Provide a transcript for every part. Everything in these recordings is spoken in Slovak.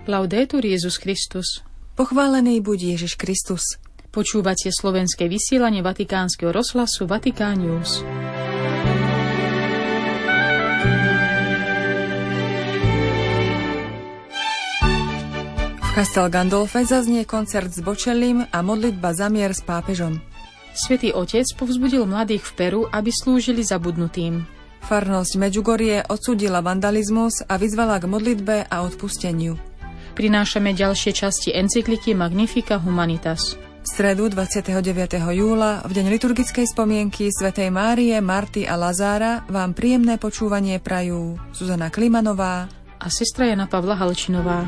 Laudetur Jesus Christus. Pochválený buď Ježiš Kristus. Počúvate slovenské vysielanie Vatikánskeho rozhlasu Vatikán News. V Castel Gandolfe zaznie koncert s Bocellim a modlitba za mier s pápežom. Svätý Otec povzbudil mladých v Peru, aby slúžili zabudnutým. Farnosť Medjugorje odsúdila vandalizmus a vyzvala k modlitbe a odpusteniu. Prinášame ďalšie časti encykliky Magnificat Humanitas. V stredu 29. júla, v deň liturgickej spomienky svätej Márie, Marty a Lazára, vám príjemné počúvanie prajú Zuzana Klimanová a sestra Jana Pavla Halčinová.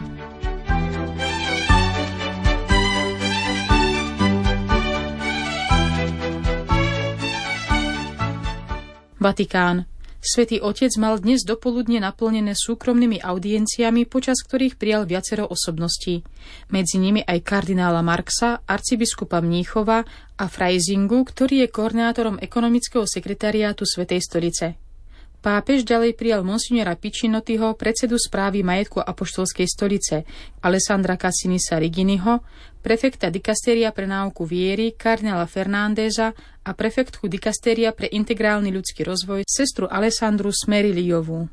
Vatikán. Svätý Otec mal dnes dopoludne naplnené súkromnými audienciami, počas ktorých prijal viacero osobností. Medzi nimi aj kardinála Marxa, arcibiskupa Mníchova a Freisingu, ktorý je koordinátorom ekonomického sekretariátu Svätej stolice. Pápež ďalej prijal monsignora Piccinottiho, predsedu správy majetku apoštolskej stolice, Alessandra Cassinisa Riginiho, prefekta dikastéria pre náuku viery, kardinála Fernandeza a prefektku dikastéria pre integrálny ľudský rozvoj, sestru Alessandru Smeriliovú.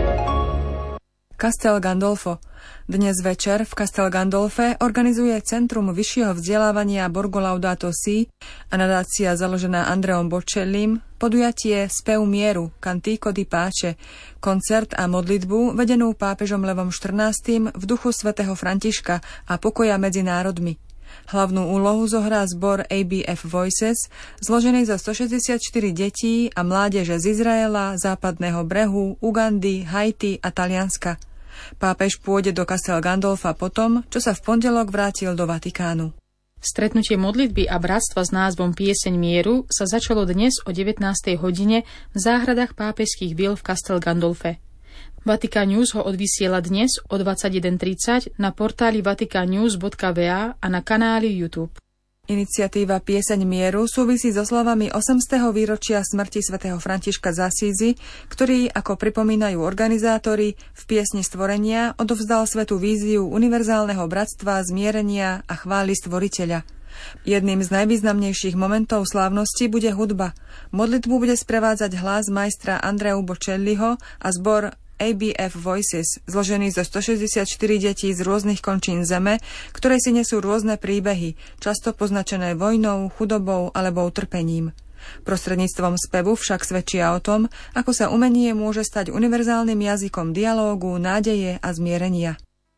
Castel Gandolfo. Dnes večer v Castel Gandolfe organizuje Centrum vyššieho vzdelávania Borgo Laudato Si a nadácia založená Andreom Bocellim podujatie Spev mieru, Cantico di Pace, koncert a modlitbu vedenú pápežom Levom XIV v duchu svätého Františka a pokoja medzi národmi. Hlavnú úlohu zohrá zbor ABF Voices, zložený zo 164 detí a mládeže z Izraela, Západného brehu, Ugandy, Haiti a Talianska. Pápež pôjde do Castel Gandolfa potom, čo sa v pondelok vrátil do Vatikánu. Stretnutie modlitby a bratstva s názvom Pieseň mieru sa začalo dnes o 19. hodine v záhradách pápežských vil v Castel Gandolfe. Vatikán News ho odvysiela dnes o 21:30 na portáli vaticannews.va a na kanáli YouTube. Iniciatíva Pieseň mieru súvisí so slovami 800. výročia smrti svätého Františka z Asízy, ktorý, ako pripomínajú organizátori, v piesni Stvorenia odovzdal svätú víziu univerzálneho bratstva, zmierenia a chvály Stvoriteľa. Jedným z najvýznamnejších momentov slávnosti bude hudba. Modlitbu bude sprevádzať hlas majstra Andreu Bocelliho a zbor ABF Voices, zložený zo 164 detí z rôznych končín zeme, ktoré si nesú rôzne príbehy, často poznačené vojnou, chudobou alebo utrpením. Prostredníctvom spevu však svedčia o tom, ako sa umenie môže stať univerzálnym jazykom dialógu, nádeje a zmierenia.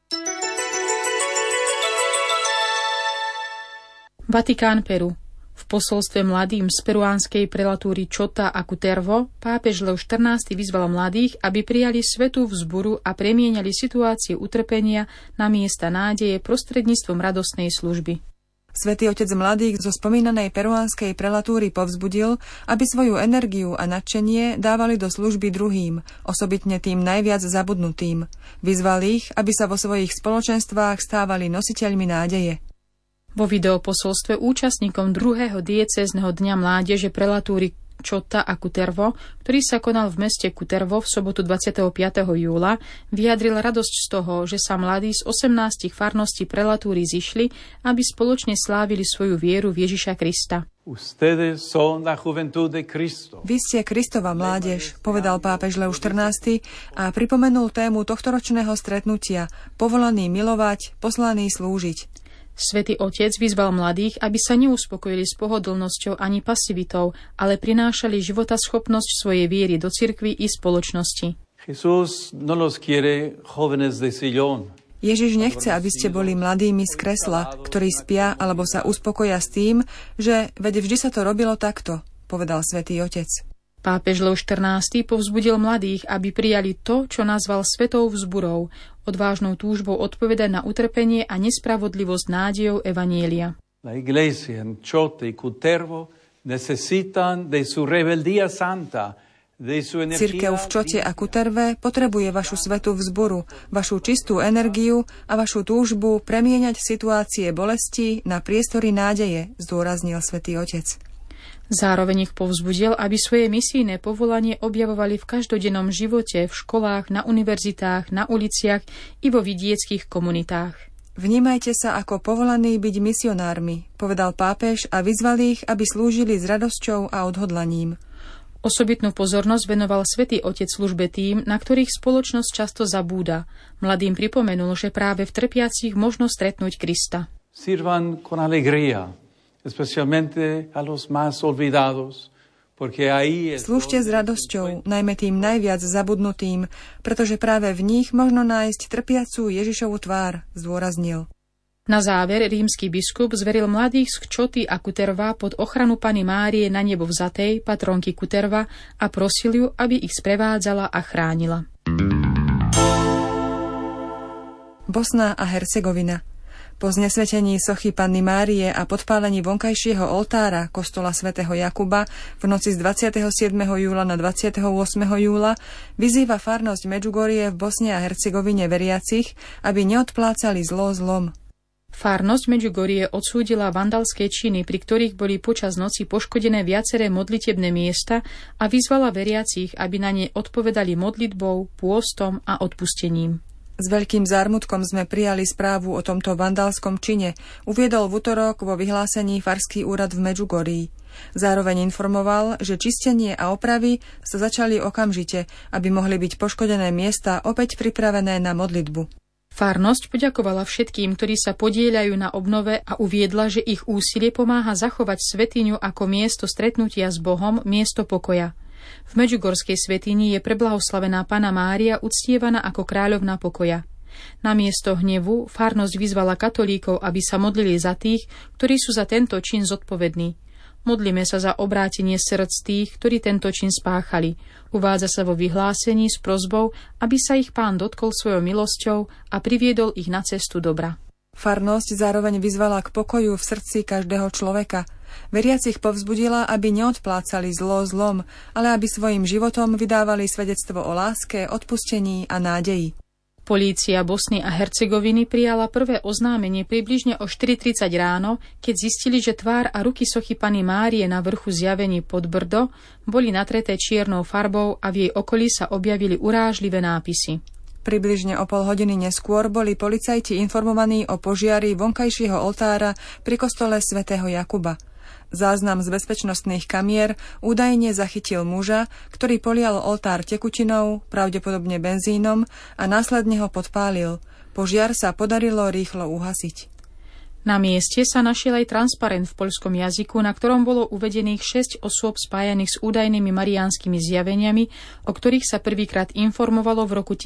Vatikán, Peru. V posolstve mladým z peruánskej prelatúry Chota a Cutervo pápež Lev XIV vyzval mladých, aby prijali svätú vzburu a premieniali situácie utrpenia na miesta nádeje prostredníctvom radostnej služby. Svätý Otec mladých zo spomínanej peruánskej prelatúry povzbudil, aby svoju energiu a nadšenie dávali do služby druhým, osobitne tým najviac zabudnutým. Vyzval ich, aby sa vo svojich spoločenstvách stávali nositeľmi nádeje. Vo videoposolstve účastníkom 2. diecézneho dňa mládeže prelatúry Chota a Cutervo, ktorý sa konal v meste Cutervo v sobotu 25. júla, vyjadril radosť z toho, že sa mladí z 18 farností prelatúry zišli, aby spoločne slávili svoju vieru v Ježiša Krista. Vy ste Kristova mládež, povedal pápež Lev XIV a pripomenul tému tohtoročného stretnutia: povolaný milovať, poslaný slúžiť. Svätý Otec vyzval mladých, aby sa neuspokojili s pohodlnosťou ani pasivitou, ale prinášali životaschopnosť svojej viery do cirkvi i spoločnosti. Ježiš nechce, aby ste boli mladými z kresla, ktorí spia alebo sa uspokoja s tým, že veď vždy sa to robilo takto, povedal Svätý Otec. Pápež Lev XIV povzbudil mladých, aby prijali to, čo nazval svetou vzburou, odvážnou túžbou odpovedať na utrpenie a nespravodlivosť nádejou evanjelia. Cirkev v Čote a Cuterve potrebuje vašu svätú vzburu, vašu čistú energiu a vašu túžbu premieňať situácie bolesti na priestory nádeje, zdôraznil Svätý Otec. Zároveň ich povzbudil, aby svoje misijné povolanie objavovali v každodennom živote, v školách, na univerzitách, na uliciach i vo vidieckých komunitách. Vnímajte sa ako povolaní byť misionármi, povedal pápež a vyzval ich, aby slúžili s radosťou a odhodlaním. Osobitnú pozornosť venoval Svätý Otec službe tým, na ktorých spoločnosť často zabúda. Mladým pripomenul, že práve v trpiacich možno stretnúť Krista. Sirvan con alegría, especialmente a los más olvidados, porque ahí Slúžte s radosťou, najmä tým najviac zabudnutým, pretože práve v nich možno nájsť trpiacu Ježišovu tvár, zdôraznil. Na záver rímsky biskup zveril mladých z Kčoty a Kuterva pod ochranu Panny Márie na nebo vzatej, patronky Kuterva, a prosil ju, aby ich sprevádzala a chránila. Bosna a Hercegovina. Po znesvetení sochy Panny Márie a podpálení vonkajšieho oltára kostola svätého Jakuba v noci z 27. júla na 28. júla vyzýva farnosť Medžugorie v Bosne a Hercegovine veriacich, aby neodplácali zlo zlom. Farnosť Medžugorie odsúdila vandalské činy, pri ktorých boli počas noci poškodené viaceré modlitebné miesta, a vyzvala veriacich, aby na ne odpovedali modlitbou, pôstom a odpustením. S veľkým zármutkom sme prijali správu o tomto vandalskom čine, uviedol v utorok vo vyhlásení farský úrad v Medžugorí. Zároveň informoval, že čistenie a opravy sa začali okamžite, aby mohli byť poškodené miesta opäť pripravené na modlitbu. Farnosť poďakovala všetkým, ktorí sa podieľajú na obnove, a uviedla, že ich úsilie pomáha zachovať svätyňu ako miesto stretnutia s Bohom, miesto pokoja. V Medžugorskej svätyni je preblahoslavená Panna Mária uctievaná ako kráľovná pokoja. Namiesto hnevu farnosť vyzvala katolíkov, aby sa modlili za tých, ktorí sú za tento čin zodpovední. Modlíme sa za obrátenie srdc tých, ktorí tento čin spáchali. Uvádza sa vo vyhlásení s prosbou, aby sa ich Pán dotkol svojou milosťou a priviedol ich na cestu dobra. Farnosť zároveň vyzvala k pokoju v srdci každého človeka. Veriacich povzbudila, aby neodplácali zlo zlom, ale aby svojim životom vydávali svedectvo o láske, odpustení a nádeji. Polícia Bosny a Hercegoviny prijala prvé oznámenie približne o 4:30 ráno, keď zistili, že tvár a ruky sochy Panny Márie na vrchu zjavení pod Brdo boli natreté čiernou farbou a v jej okolí sa objavili urážlivé nápisy. Približne o pol hodiny neskôr boli policajti informovaní o požiari vonkajšieho oltára pri kostole svätého Jakuba. Záznam z bezpečnostných kamier údajne zachytil muža, ktorý polial oltár tekutinou, pravdepodobne benzínom, a následne ho podpálil. Požiar sa podarilo rýchlo uhasiť. Na mieste sa našiel aj transparent v poľskom jazyku, na ktorom bolo uvedených 6 osôb spájaných s údajnými mariánskymi zjaveniami, o ktorých sa prvýkrát informovalo v roku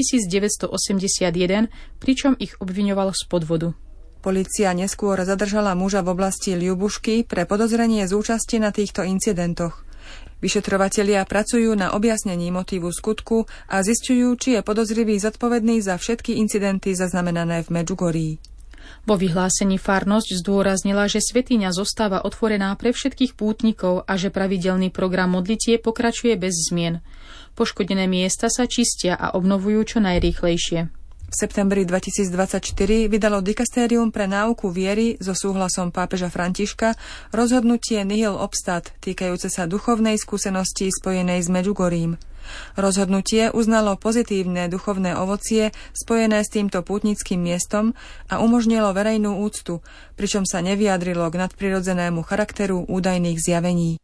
1981, pričom ich obviňoval z podvodu. Polícia neskôr zadržala muža v oblasti Ľubušky pre podozrenie z účasti na týchto incidentoch. Vyšetrovatelia pracujú na objasnení motívu skutku a zisťujú, či je podozrivý zodpovedný za všetky incidenty zaznamenané v Medžugorí. Vo vyhlásení farnosť zdôraznila, že svätyňa zostáva otvorená pre všetkých pútnikov a že pravidelný program modlitie pokračuje bez zmien. Poškodené miesta sa čistia a obnovujú čo najrýchlejšie. V septembri 2024 vydalo Dikastérium pre náuku viery so súhlasom pápeža Františka rozhodnutie Nihil Obstat týkajúce sa duchovnej skúsenosti spojenej s Medžugorím. Rozhodnutie uznalo pozitívne duchovné ovocie spojené s týmto pútnickým miestom a umožnilo verejnú úctu, pričom sa nevyjadrilo k nadprirodzenému charakteru údajných zjavení.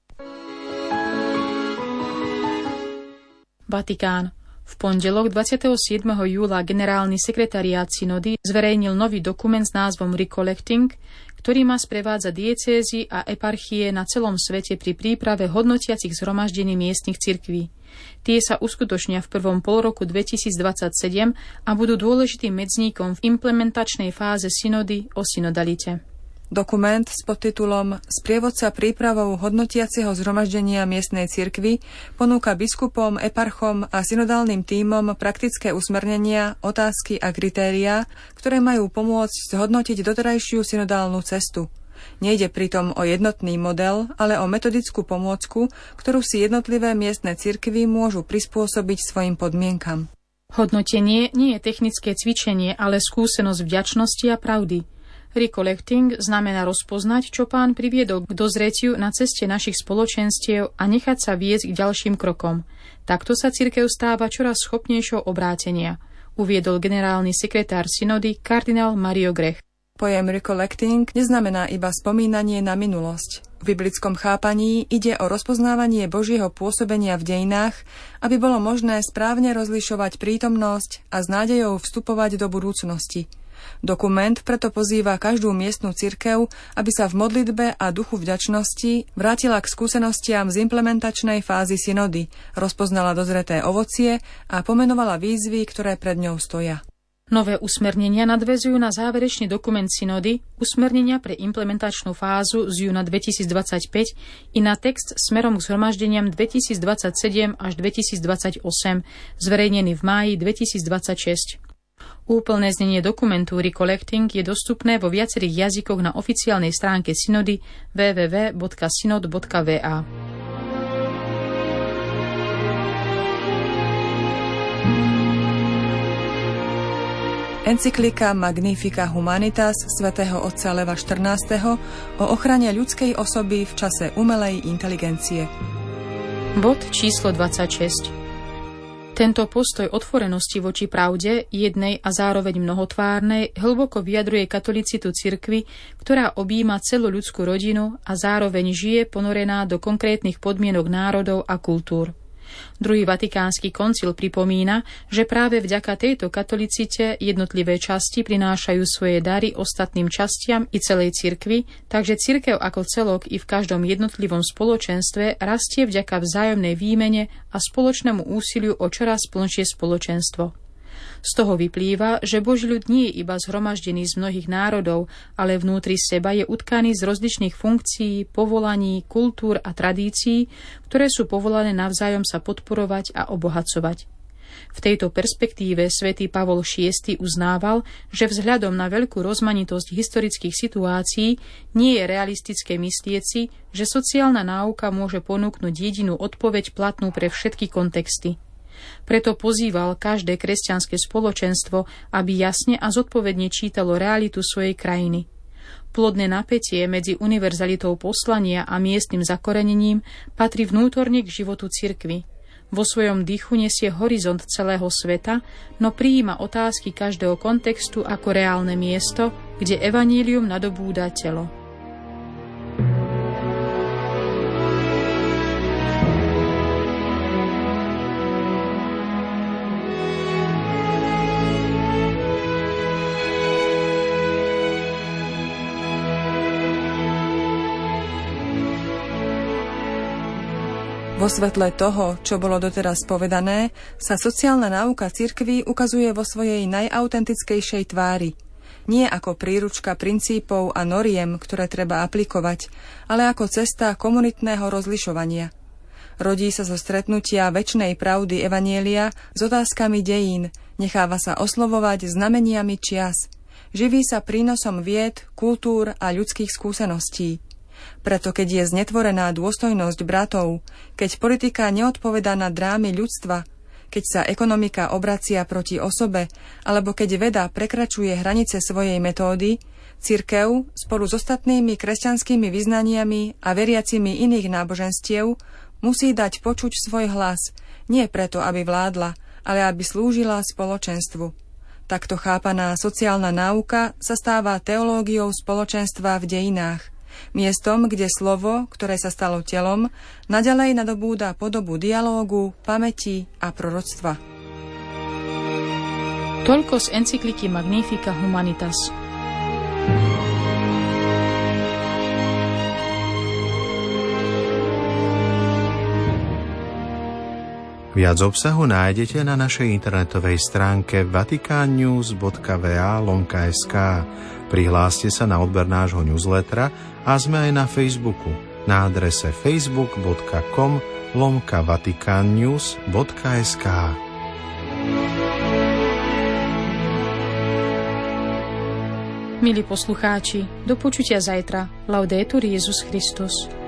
Vatikán. V pondelok 27. júla generálny sekretariát synody zverejnil nový dokument s názvom Recollecting, ktorý má sprevádzať diecézy a eparchie na celom svete pri príprave hodnotiacich zhromaždení miestnych cirkví. Tie sa uskutočnia v prvom polroku 2027 a budú dôležitým medzníkom v implementačnej fáze synody o synodalite. Dokument s podtitulom Sprievodca prípravou hodnotiaceho zhromaždenia miestnej cirkvi ponúka biskupom, eparchom a synodálnym tímom praktické usmernenia, otázky a kritériá, ktoré majú pomôcť zhodnotiť doterajšiu synodálnu cestu. Nejde pritom o jednotný model, ale o metodickú pomôcku, ktorú si jednotlivé miestne cirkvi môžu prispôsobiť svojim podmienkam. Hodnotenie nie je technické cvičenie, ale skúsenosť vďačnosti a pravdy. Recollecting znamená rozpoznať, čo Pán priviedol k dozretiu na ceste našich spoločenstiev a nechať sa viesť k ďalším krokom. Takto sa cirkev stáva čoraz schopnejšou obrátenia, uviedol generálny sekretár synody kardinál Mario Grech. Pojem recollecting neznamená iba spomínanie na minulosť. V biblickom chápaní ide o rozpoznávanie Božieho pôsobenia v dejinách, aby bolo možné správne rozlišovať prítomnosť a s nádejou vstupovať do budúcnosti. Dokument preto pozýva každú miestnu cirkev, aby sa v modlitbe a duchu vďačnosti vrátila k skúsenostiam z implementačnej fázy synody, rozpoznala dozreté ovocie a pomenovala výzvy, ktoré pred ňou stoja. Nové usmernenia nadväzujú na záverečný dokument synody, usmernenia pre implementačnú fázu z júna 2025 i na text smerom k zhromaždeniam 2027 až 2028, zverejnený v máji 2026. Úplné znenie dokumentu Recollecting je dostupné vo viacerých jazykoch na oficiálnej stránke synody www.synod.va. Encyklika Magnifica Humanitas svätého otca Leva XIV. O ochrane ľudskej osoby v čase umelej inteligencie. Bod číslo 26. Tento postoj otvorenosti voči pravde, jednej a zároveň mnohotvárnej, hlboko vyjadruje katolicitu cirkvi, ktorá objíma celú ľudskú rodinu a zároveň žije ponorená do konkrétnych podmienok národov a kultúr. Druhý vatikánsky koncil pripomína, že práve vďaka tejto katolicite jednotlivé časti prinášajú svoje dary ostatným častiam i celej cirkvi, takže cirkev ako celok i v každom jednotlivom spoločenstve rastie vďaka vzájomnej výmene a spoločnému úsiliu o čoraz plnšie spoločenstvo. Z toho vyplýva, že Boží ľud nie je iba zhromaždený z mnohých národov, ale vnútri seba je utkaný z rozličných funkcií, povolaní, kultúr a tradícií, ktoré sú povolané navzájom sa podporovať a obohacovať. V tejto perspektíve svätý Pavol VI uznával, že vzhľadom na veľkú rozmanitosť historických situácií nie je realistické myslieť si, že sociálna náuka môže ponúknuť jedinú odpoveď platnú pre všetky kontexty. Preto pozýval každé kresťanské spoločenstvo, aby jasne a zodpovedne čítalo realitu svojej krajiny. Plodné napätie medzi univerzalitou poslania a miestnym zakorenením patrí vnútorne k životu cirkvi. Vo svojom dychu nesie horizont celého sveta, no prijíma otázky každého kontextu ako reálne miesto, kde evanílium nadobúda telo. Vo svetle toho, čo bolo doteraz povedané, sa sociálna náuka cirkvi ukazuje vo svojej najautentickejšej tvári. Nie ako príručka princípov a noriem, ktoré treba aplikovať, ale ako cesta komunitného rozlišovania. Rodí sa zo stretnutia večnej pravdy evanjelia s otázkami dejín, necháva sa oslovovať znameniami čias. Živí sa prínosom vied, kultúr a ľudských skúseností. Preto keď je znetvorená dôstojnosť bratov, keď politika neodpovedá na drámy ľudstva, keď sa ekonomika obracia proti osobe, alebo keď veda prekračuje hranice svojej metódy, cirkev spolu s ostatnými kresťanskými vyznaniami a veriacimi iných náboženstiev musí dať počuť svoj hlas, nie preto, aby vládla, ale aby slúžila spoločenstvu. Takto chápaná sociálna náuka sa stáva teológiou spoločenstva v dejinách. Miestom, kde slovo, ktoré sa stalo telom, naďalej nadobúda podobu dialógu, pamäti a proroctva. Toľko z encykliky Magnifica Humanitas. Viac obsahu nájdete na našej internetovej stránke vaticannews.va/sk. Prihláste sa na odber nášho newslettera a sme aj na Facebooku na adrese facebook.com/vaticannews.sk. Milí poslucháči, do počutia zajtra. Laudetur Jesus Christus.